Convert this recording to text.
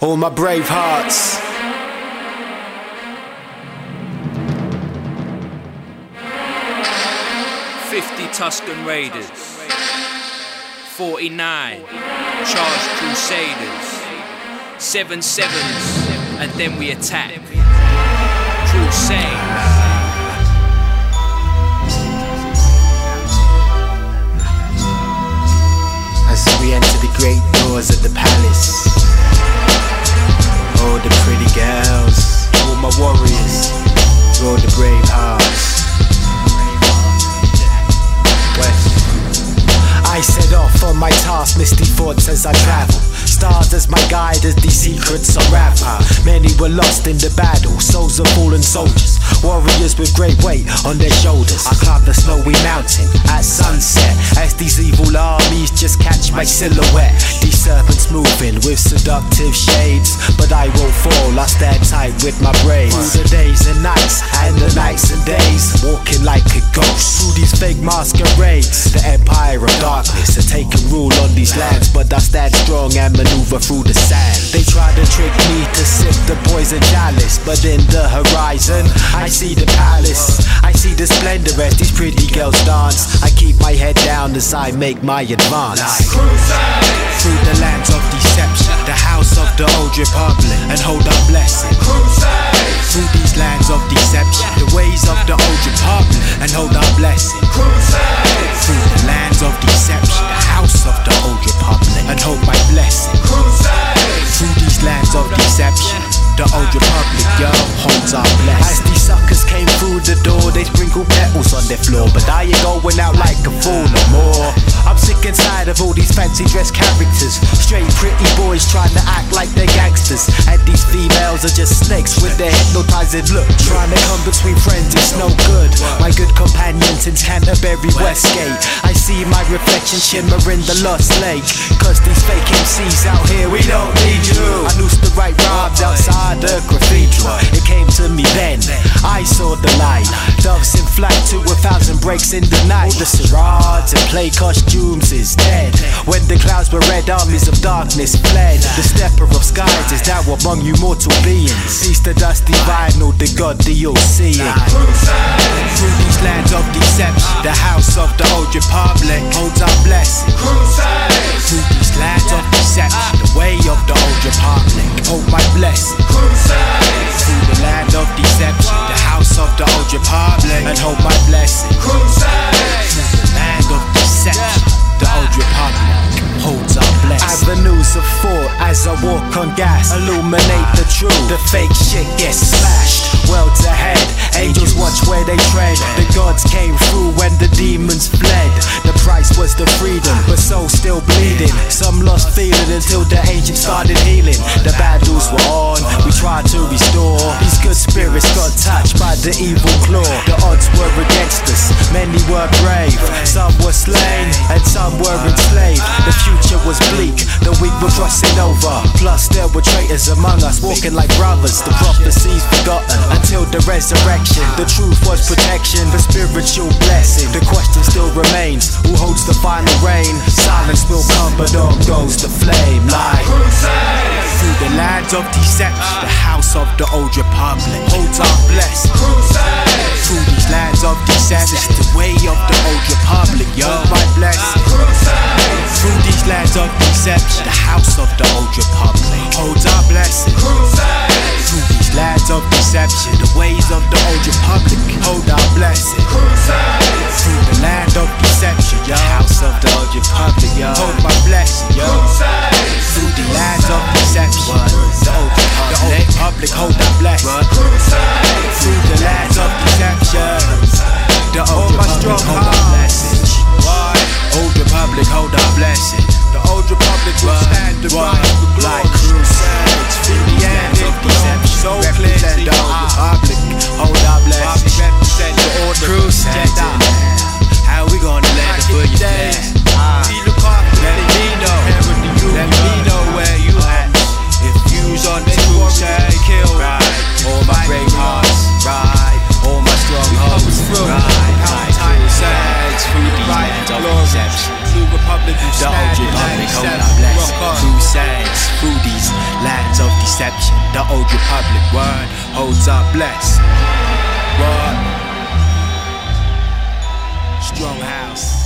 all my brave hearts. Tuscan Raiders, 49 Charged Crusaders, 7 sevens, and then we attack. Crusade. As we enter the great doors of the palace, all the pretty girls, all my warriors, all the brave hearts. I set off on my task, misty thoughts as I travel. Stars as my guide as these secrets unravel. Many were lost in the battle, souls of fallen soldiers, warriors with great weight on their shoulders. I climb the snowy mountain at sunset as these evil armies just catch my silhouette. These serpents moving with seductive shades, but I won't fall, I stand tight with my braids. Through the days and nights, and the nights and days, walking like a ghost through these fake masquerades. The empire of darkness are taking rule on these lands, but I stand strong and maneuver through the sand. They try to trick me to sip the poison chalice, but in the horizon I see the palace. I see the splendor as these pretty girls dance. I keep my head down as I make my advance. Through the lands of deception, the house of the old republic, and hold our blessing. Through these lands of deception, the ways of the old republic, and hold our blessing. Through the lands of deception, the house of the old republic, and hold my blessing. Through these lands of deception, the old republic, yo, holds our blessing. As these suckers came through the door, they sprinkled petals on their floor, but I ain't going out like a fool no more. I'm sick and tired of all these fancy dress characters, straight pretty boys trying to act like they're gangsters, and these females are just snakes with their hypnotizing look, trying to come between friends, it's no good. My good companions in Canterbury Westgate, I see my reflection shimmer in the lost lake. Cause these fake MCs out here, we don't need you. I noosed the right rhymes outside the cathedral. It came to me then, I saw the light. Doves in flight to 1,000 breaks in the night. All the charades and play costumes is dead. When the clouds were red, armies of darkness fled. The stepper of skies is now among you mortal beings. Cease the dusty vinyl, the God the all-seeing. Through these lands of deception, the house of the old republic holds our blessing. Through these lands of deception, the way of the old republic, hold my blessing. Through the land of deception, the house of the old republic, and hold my blessing. Through the land of deception, the old republic holds our blessing. Avenues of thought as I walk on gas, illuminate the truth. The fake shit gets smashed. Worlds ahead, angels watch where they tread. The gods came through when the demons fled. The price was the freedom, but souls still bleeding. Some lost feeling until the ancients started healing. The battles were on, we tried to restore. These good spirits got touched by the evil claw. The odds were against us, many were brave. Some were slain, and some were enslaved. The future was bleak, the weak were crossing over. Plus there were traitors among us, walking like brothers. The prophecies forgotten until the resurrection. The truth was protection, the spiritual blessing. The question still remains, who holds the final reign? Silence will come, but on goes the flame like through the lands of deception, the house of the old republic holds our blessing. Through these lands of deception, the way of the old republic, yo, my blessing. Through these lands of deception, the house of the old republic holds our blessing. Through these lands of deception, the ways of the old republic hold our blessing. Through the land of deception, the house of the old republic, yo, hold my blessing, yo. Through the lands of deception, the old republic hold our blessing. Through the lands of deception, the old republic hold our blessing. deception. New Republic will The stand old in Republic, hold 97. up, let's Rock on. crusades through these lands of deception. The old Republic, word, holds up, blessed. Word. Strong house.